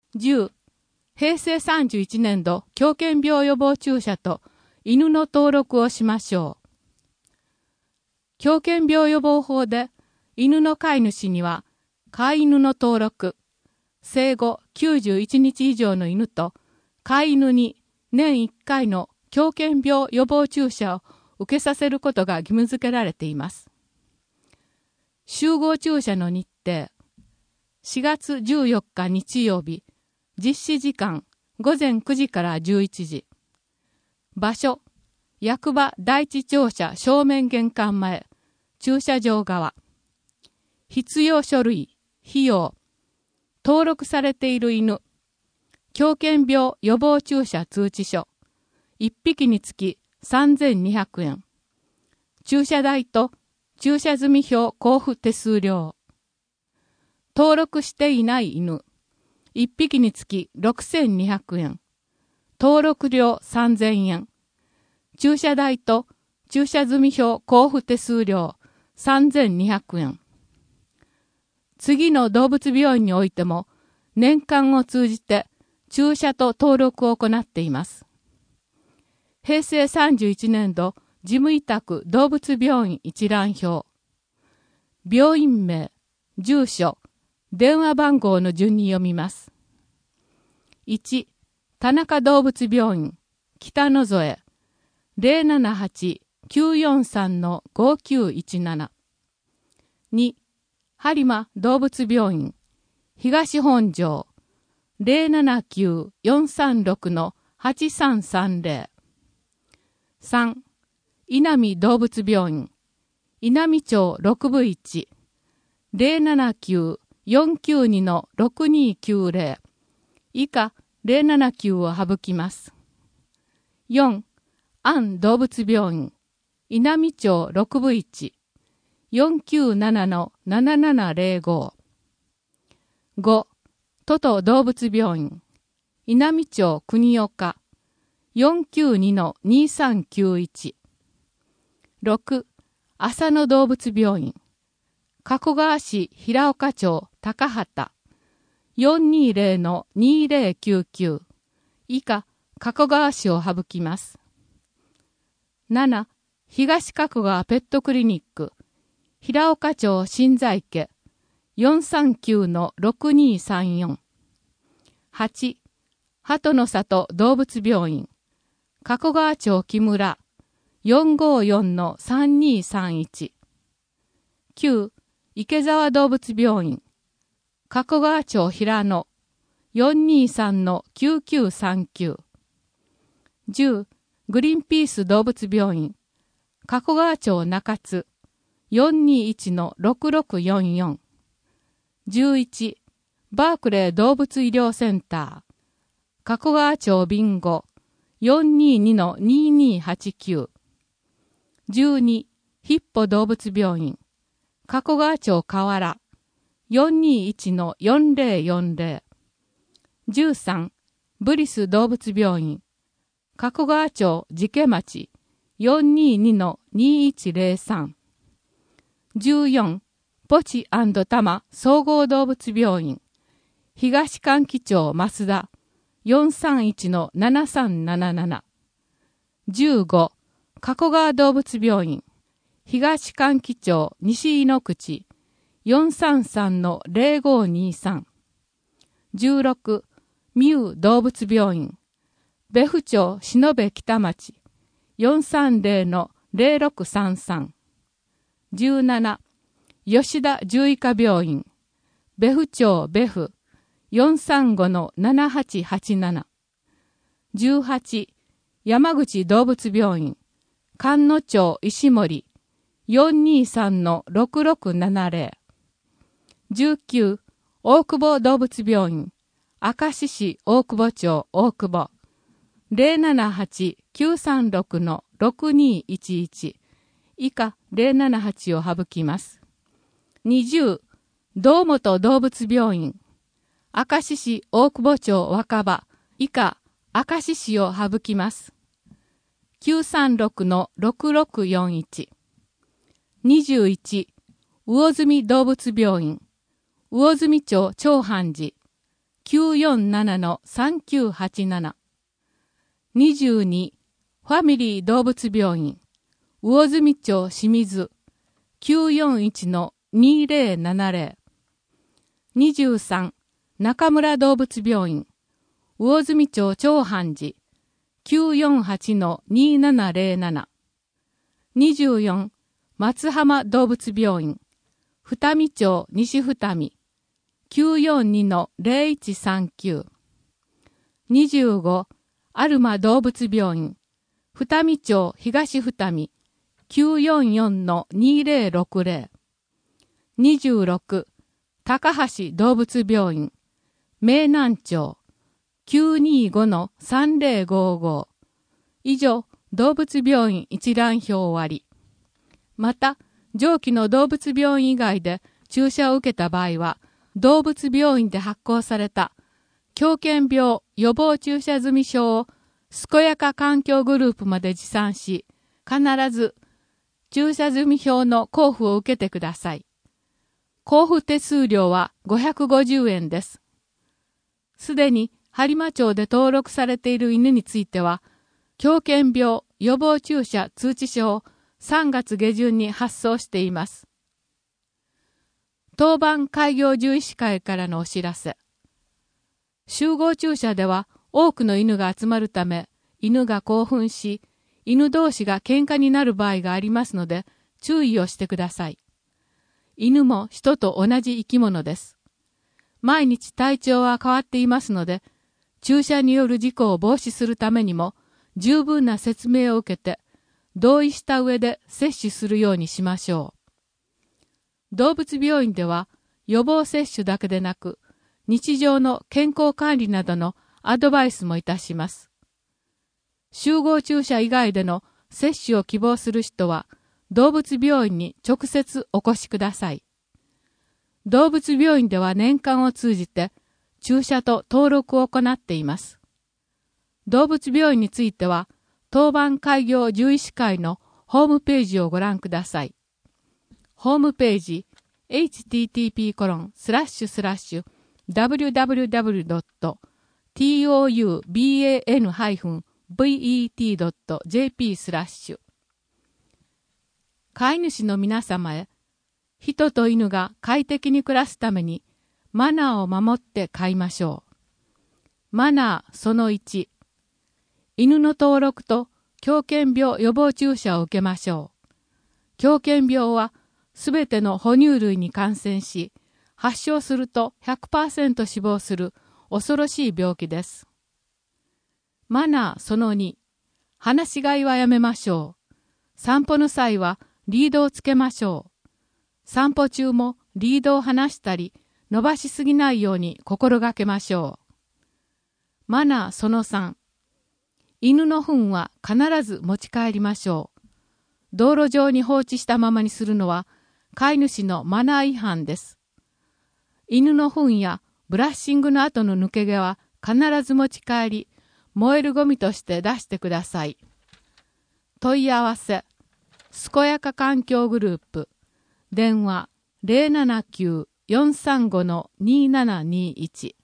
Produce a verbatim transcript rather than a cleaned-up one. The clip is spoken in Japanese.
じゅう、へいせいさんじゅういちねんど狂犬病予防注射と犬の登録をしましょう。狂犬病予防法で犬の飼い主には飼い犬の登録、生後きゅうじゅういちにち以上の犬と飼い犬に年いっかいの狂犬病予防注射を受けさせることが義務付けられています。集合注射の日程、しがつじゅうよっか日曜日、実施時間ごぜんくじからじゅういちじ。場所、役場第一庁舎正面玄関前、駐車場側。必要書類、費用、登録されている犬、狂犬病予防注射通知書、いっぴきにつきさんぜんにひゃくえん。駐車代と駐車済票交付手数料。登録していない犬、いっぴきにつきろくせんにひゃくえん。登録料さんぜんえん。駐車代と駐車済票交付手数料さんぜんにひゃくえん。次の動物病院においても年間を通じて注射と登録を行っています。へいせいさんじゅういちねんど事務委託動物病院一覧表。病院名、住所、電話番号の順に読みます。いち、田中動物病院、北野添、ゼロななはち きゅうよんさん ごきゅういちなな。に、播磨動物病院、東本庄、ゼロななきゅう よんさんろく はちさんさんゼロ。さん、稲見動物病院、稲見町ろくぶいち、ゼロななきゅう よんきゅうに ろくにきゅうゼロ。以下ゼロななきゅうを省きます。よん、安動物病院、稲見町ろくぶいち、よんきゅうなな ななななゼロご。ご、都都動物病院、稲見町国岡、よんきゅうに にさんきゅういち。ろく、浅野動物病院、加古川市平岡町高畑、よんにゼロ にゼロきゅうきゅう。以下、加古川市を省きます。なな、東加古川ペットクリニック、平岡町新在家、よんさんきゅう ろくにさんよん。はち、鳩の里動物病院、加古川町木村、よんごよん さんにさんいち。きゅう、池沢動物病院、加古川町平野、よんにさん きゅうきゅうさんきゅう。じゅう、グリーンピース動物病院、加古川町中津、よんにいち ろくろくよんよん。じゅういち、バークレー動物医療センター、加古川町ビンゴ、よんにいに ににはちきゅう。じゅうに、ヒッポ動物病院、加古川町河原、よんにいち よんゼロよんゼロ。じゅうさん、ブリス動物病院、加古川町寺家町、よんにいに にいちゼロさん。じゅうよん、ポチ&タマ総合動物病院、東関木町増田、よんさんいち ななさんなななな。じゅうご、加古川動物病院、東関木町西井の口、よんさんさん ゼロごにさん。じゅうろく、ミュー動物病院、別府町篠部北町、よんさんゼロ ゼロろくさんさん。じゅうなな、吉田獣医科病院、別府町別府、よんさんご ななはちはちなな。じゅうはち、山口動物病院、菅野町石森、よんにいさん ろくろくななゼロ。じゅうきゅう、大久保動物病院、明石市大久保町大久保、ゼロななはち きゅうさんろく ろくにいちいち。以下ゼロななはちを省きます。にじゅう、堂本動物病院、明石市大久保町若葉、以下明石市を省きます。きゅうさんろく ろくろくよんいち。にじゅういち、魚住動物病院、魚住町長藩寺、 きゅうよんなな さんきゅうはちなな。にじゅうにファミリー動物病院魚住町清水 きゅうよんいち にぜろななぜろ。にじゅうさん中村動物病院魚住町長藩寺 きゅうよんはち にななぜろなな。にじゅうよん松浜動物病院二見町西二見 きゅうよんに ぜろいちさんきゅう。にじゅうごアルマ動物病院二見町東二見 きゅうよんよん にぜろろくぜろ。にじゅうろく高橋動物病院名南町 きゅうにご さんぜろごご。以上、動物病院一覧表終わり。また、上記の動物病院以外で注射を受けた場合は、動物病院で発行された狂犬病予防注射済証を健やか環境グループまで持参し、必ず注射済表の交付を受けてください。交付手数料はごひゃくごじゅうえんです。すでに播磨町で登録されている犬については、狂犬病予防注射通知書をさんがつげじゅんに発送しています。当番開業獣医師会からのお知らせ。集合注射では多くの犬が集まるため、犬が興奮し、犬同士が喧嘩になる場合がありますので、注意をしてください。犬も人と同じ生き物です。毎日体調は変わっていますので、注射による事故を防止するためにも、十分な説明を受けて、同意した上で接種するようにしましょう。動物病院では予防接種だけでなく、日常の健康管理などのアドバイスもいたします。集合注射以外での接種を希望する人は、動物病院に直接お越しください。動物病院では年間を通じて注射と登録を行っています。動物病院については、当番開業獣医師会のホームページをご覧ください。ホームページ エイチティーティーピーコロンスラッシュスラッシュダブリューダブリューダブリュードットトーユーバンハイフンブイイーティードットジェーピースラッシュ。飼い主の皆様へ、人と犬が快適に暮らすためにマナーを守って飼いましょう。マナーそのいち、犬の登録と狂犬病予防注射を受けましょう。狂犬病はすべての哺乳類に感染し、発症すると ひゃくパーセント 死亡する恐ろしい病気です。マナーそのに、放し飼いはやめましょう。散歩の際はリードをつけましょう。散歩中もリードを離したり、伸ばしすぎないように心がけましょう。マナーそのさん、犬の糞は必ず持ち帰りましょう。道路上に放置したままにするのは飼い主のマナー違反です。犬の糞やブラッシングの後の抜け毛は必ず持ち帰り、燃えるゴミとして出してください。問い合わせ、健やか環境グループ、電話 ゼロななきゅう よんさんご にーななにーいち